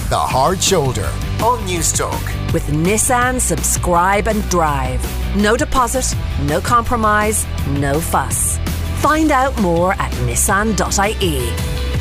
The Hard Shoulder on Newstalk. With Nissan Subscribe and Drive. No deposit, no compromise, no fuss. Find out more at nissan.ie.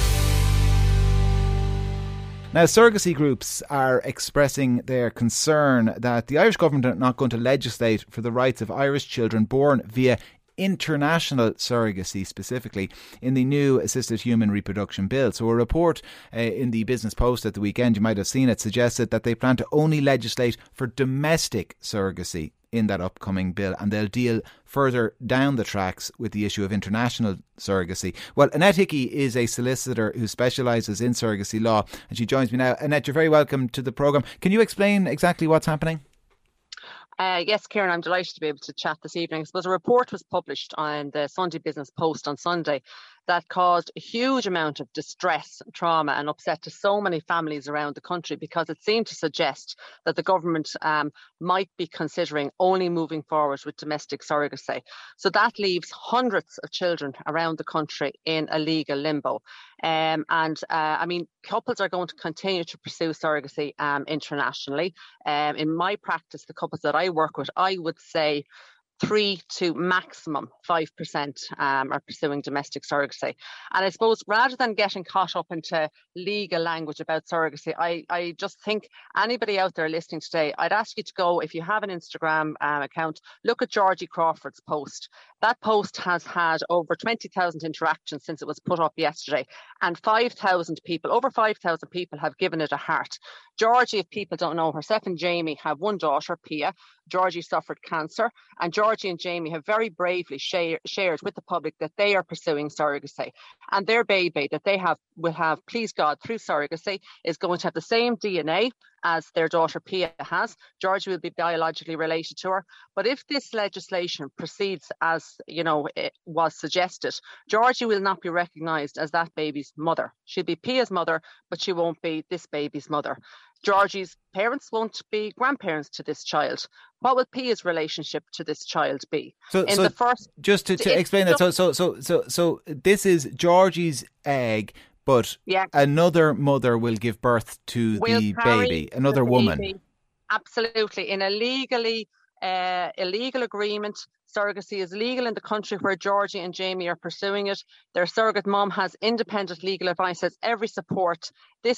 Now, surrogacy groups are expressing their concern that the Irish government are not going to legislate for the rights of Irish children born via international surrogacy, specifically in the new Assisted Human Reproduction Bill. So a report in the Business Post at the weekend, you might have seen it, suggested that they plan to only legislate for domestic surrogacy in that upcoming bill, and they'll deal further down the tracks with the issue of international surrogacy. Well, Annette Hickey is a solicitor who specialises in surrogacy law, and she joins me now. Annette, you're very welcome to the programme. Can you explain exactly what's happening? Yes, Kieran, I'm delighted to be able to chat this evening. I suppose a report was published on the Sunday Business Post on Sunday that caused a huge amount of distress, trauma and upset to so many families around the country, because it seemed to suggest that the government might be considering only moving forward with domestic surrogacy. So that leaves hundreds of children around the country in a legal limbo. Couples are going to continue to pursue surrogacy internationally. In my practice, the couples that I work with, I would say 3 to maximum 5% are pursuing domestic surrogacy. And I suppose rather than getting caught up into legal language about surrogacy, I just think anybody out there listening today, I'd ask you to go, if you have an Instagram account, look at Georgie Crawford's post. That post has had over 20,000 interactions since it was put up yesterday, and over 5,000 people have given it a heart. Georgie, if people don't know, herself and Jamie have one daughter, Pia. Georgie suffered cancer, and Georgie and Jamie have very bravely shared with the public that they are pursuing surrogacy. And their baby that they will have, please God, through surrogacy, is going to have the same DNA as their daughter Pia has. Georgie will be biologically related to her. But if this legislation proceeds as, it was suggested, Georgie will not be recognised as that baby's mother. She'll be Pia's mother, but she won't be this baby's mother. Georgie's parents won't be grandparents to this child. What will Pia's relationship to this child be? So explain that. So this is Georgie's egg, but another mother will give birth to the baby, another woman. Baby. Absolutely. In a illegal agreement, surrogacy is legal in the country where Georgie and Jamie are pursuing it. Their surrogate mum has independent legal advice, has every support.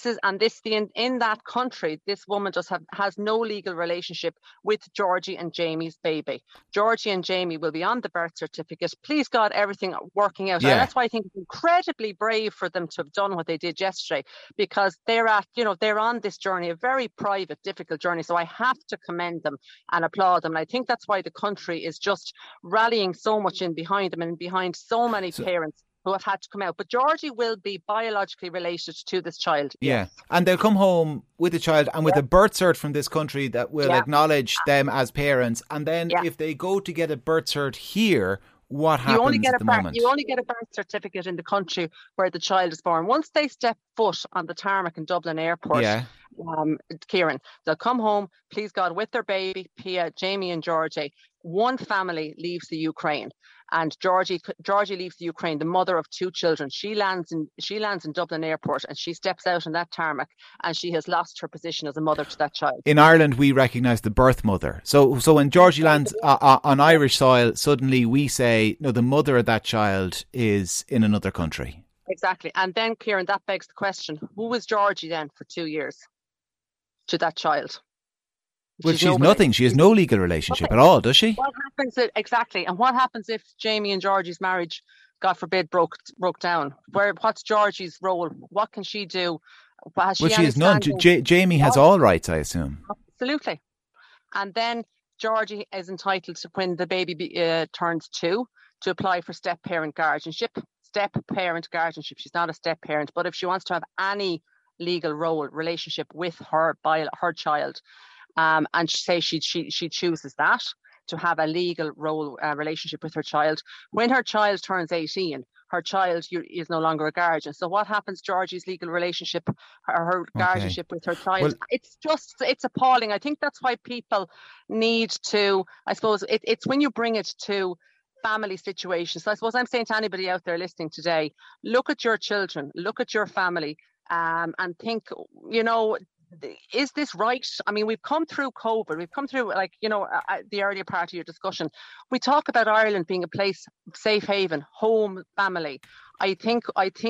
In that country, this woman has no legal relationship with Georgie and Jamie's baby. Georgie and Jamie will be on the birth certificate. Please God, everything working out. Yeah. And that's why I think it's incredibly brave for them to have done what they did yesterday, because they're on this journey, a very private, difficult journey. So I have to commend them and applaud them. And I think that's why the country is just rallying so much in behind them and behind so many parents who have had to come out. But Georgie will be biologically related to this child. Yeah. Yes. And they'll come home with the child and with a birth cert from this country that will acknowledge them as parents. And then if they go to get a birth cert here, what happens at the moment? You only get a birth certificate in the country where the child is born. Once they step foot on the tarmac in Dublin Airport, Kieran, they'll come home, please God, with their baby, Pia, Jamie and Georgie. One family leaves the Ukraine, and Georgie leaves the Ukraine, the mother of 2 children. She lands in Dublin Airport, and she steps out on that tarmac, and she has lost her position as a mother to that child. In Ireland, we recognise the birth mother. So when Georgie lands on Irish soil, suddenly we say, no, the mother of that child is in another country. Exactly. And then, Kieran, that begs the question, who was Georgie then for 2 years to that child? Well, she's nothing. She has no legal relationship at all, does she? What happens exactly? And what happens if Jamie and Georgie's marriage, God forbid, broke down? What's Georgie's role? What can she do? She has none. Jamie has all rights, I assume. Absolutely. And then Georgie is entitled to, when the baby turns 2, to apply for step-parent guardianship. Step-parent guardianship. She's not a step-parent, but if she wants to have any legal relationship with her child, and say she chooses that, to have a legal relationship with her child. When her child turns 18, her child is no longer a guardian. So what happens, Georgie's legal relationship, her guardianship with her child? Well, it's appalling. I think that's why people need to, I suppose, it's when you bring it to family situations. So I suppose I'm saying to anybody out there listening today, look at your children, look at your family, and think, is this right? I mean, we've come through COVID. We've come through, like, the earlier part of your discussion. We talk about Ireland being a place, safe haven, home, family. I think,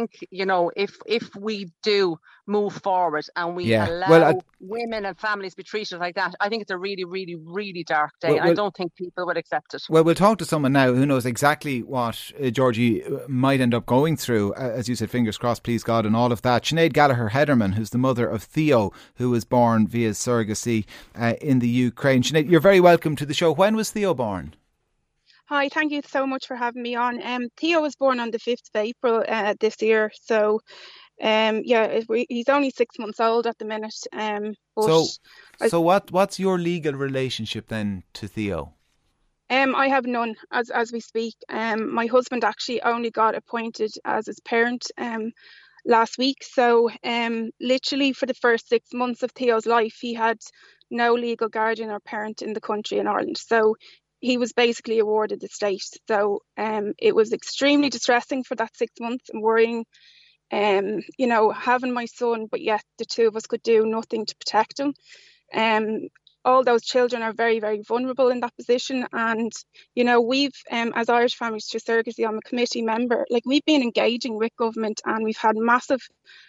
if we do move forward and we allow women and families be treated like that, I think it's a really, really, really dark day. I don't think people would accept it. Well, we'll talk to someone now who knows exactly what Georgie might end up going through. As you said, fingers crossed, please God, and all of that. Sinead Gallagher-Hederman, who's the mother of Theo, who was born via surrogacy in the Ukraine. Sinead, you're very welcome to the show. When was Theo born? Hi, thank you so much for having me on. Theo was born on the 5th of April this year, so he's only 6 months old at the minute. So what's your legal relationship then to Theo? I have none as we speak. My husband actually only got appointed as his parent last week, so literally for the first 6 months of Theo's life, he had no legal guardian or parent in the country in Ireland. So he was basically awarded the state. So it was extremely distressing for that 6 months and worrying, having my son, but yet the two of us could do nothing to protect him. All those children are very, very vulnerable in that position. And, we've, as Irish Families Through Surrogacy, I'm a committee member, we've been engaging with government and we've had massive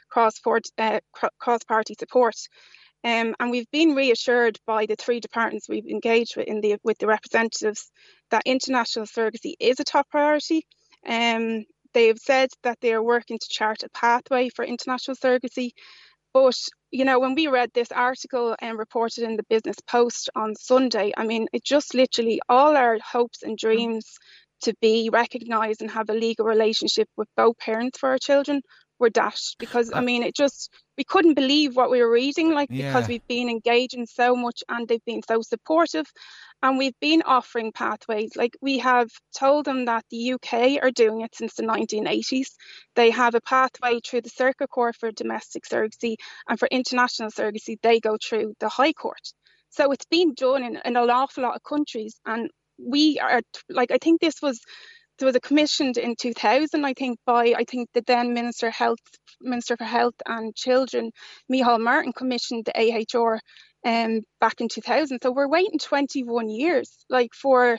cross-party support. And we've been reassured by the three departments we've engaged with the representatives that international surrogacy is a top priority. They have said that they are working to chart a pathway for international surrogacy. But, when we read this article reported in the Business Post on Sunday, I mean, it just literally all our hopes and dreams to be recognised and have a legal relationship with both parents for our children were dashed, because we couldn't believe what we were reading, because we've been engaging so much and they've been so supportive, and we've been offering pathways. We have told them that the UK are doing it since the 1980s. They have a pathway through the Circuit Court for domestic surrogacy, and for international surrogacy they go through the High Court. So it's been done in an awful lot of countries, and we are I think there was a commissioned in 2000, by the then Minister for Health and Children, Micheál Martin, commissioned the AHR back in 2000. So we're waiting 21 years, for,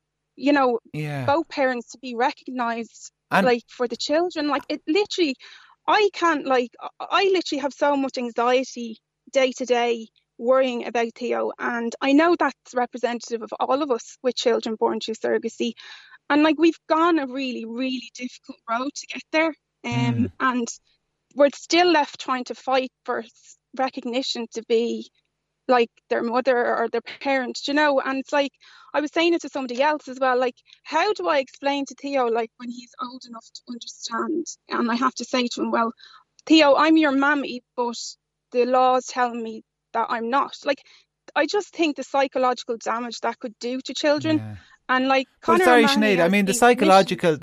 both parents to be recognised, for the children. It literally, I literally have so much anxiety day to day worrying about Theo, and I know that's representative of all of us with children born through surrogacy. And we've gone a really, really difficult road to get there. And we're still left trying to fight for recognition to be like their mother or their parent, and it's I was saying it to somebody else as well, how do I explain to Theo, when he's old enough to understand, and I have to say to him, well, Theo, I'm your mammy, but the law's telling me that I'm not. I just think the psychological damage that could do to children. Yeah. And Sinead, I mean, the psychological,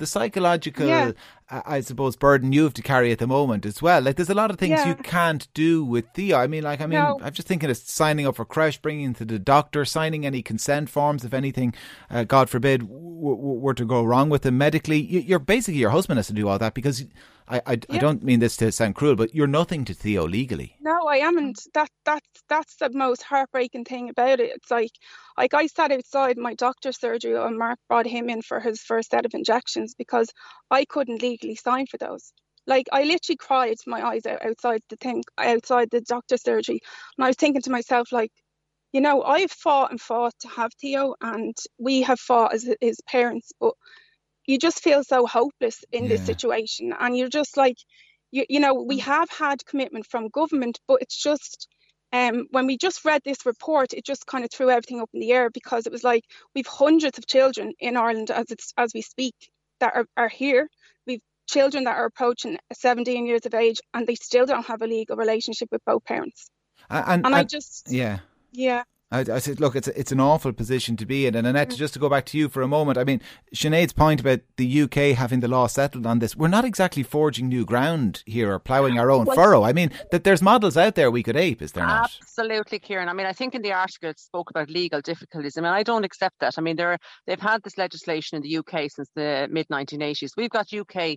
I suppose, burden you have to carry at the moment as well. There's a lot of things you can't do with Theo. I'm just thinking of signing up for creche, bringing him to the doctor, signing any consent forms if anything, God forbid, were to go wrong with him medically. You're basically, your husband has to do all that, because I don't mean this to sound cruel, but you're nothing to Theo legally. No, I amn't. That's the most heartbreaking thing about it. It's I sat outside my doctor's surgery and Mark brought him in for his first set of injections because I couldn't legally sign for those. I literally cried my eyes out outside the doctor's surgery, and I was thinking to myself, I've fought and fought to have Theo, and we have fought as his parents, but you just feel so hopeless in this situation, and you're just we have had commitment from government, but it's just when we just read this report, it just kind of threw everything up in the air, because it was we've hundreds of children in Ireland as we speak that are here. We've children that are approaching 17 years of age, and they still don't have a legal relationship with both parents. I said, look, it's an awful position to be in. And Annette, just to go back to you for a moment, I mean, Sinead's point about the UK having the law settled on this, we're not exactly forging new ground here or ploughing our own furrow. I mean, that there's models out there we could ape, is there not? Absolutely, Kieran. I mean, I think in the article it spoke about legal difficulties. I mean, I don't accept that. I mean, they've had this legislation in the UK since the mid-1980s. We've got UK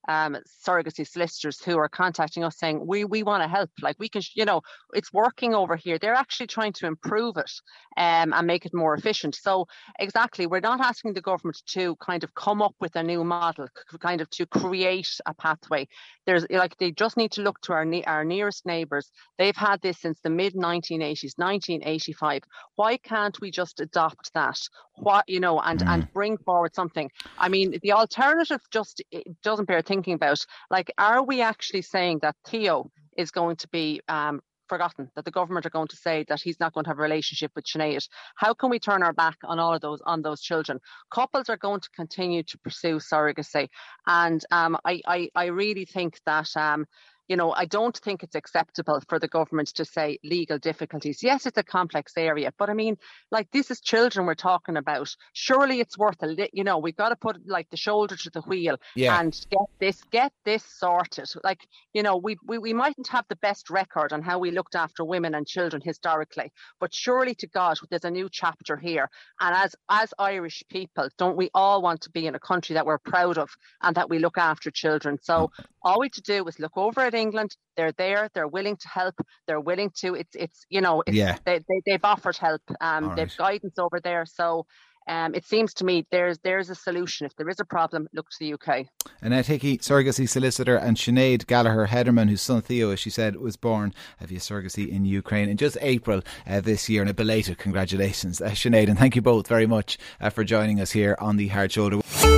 surrogacy solicitors who are contacting us saying, we want to help. Like, we can, it's working over here. They're actually trying to improve it and make it more efficient. So exactly, we're not asking the government to kind of come up with a new model, kind of to create a pathway. They just need to look to our nearest neighbours. They've had this since the mid-1980s, 1985. Why can't we just adopt that? And bring forward something? I mean, the alternative it doesn't bear thinking about. Like, are we actually saying that Theo is going to be forgotten, that the government are going to say that he's not going to have a relationship with Sinead? How can we turn our back on those children? Couples are going to continue to pursue surrogacy, and I really think that I don't think it's acceptable for the government to say legal difficulties. Yes, it's a complex area, but I mean, like, this is children we're talking about. Surely it's worth we've got to put like the shoulder to the wheel and get this sorted. Like, we mightn't have the best record on how we looked after women and children historically, but surely to God, there's a new chapter here. And as Irish people, don't we all want to be in a country that we're proud of and that we look after children? So all we have to do is look over at England. They're there. They're willing to help. They're willing to. They've offered help. They've guidance over there. So it seems to me there's a solution. If there is a problem, look to the UK. Annette Hickey, surrogacy solicitor, and Sinead Gallagher-Hederman, whose son Theo, as she said, was born via surrogacy in Ukraine in just April this year. And a belated congratulations, Sinead, and thank you both very much for joining us here on The Hard Shoulder.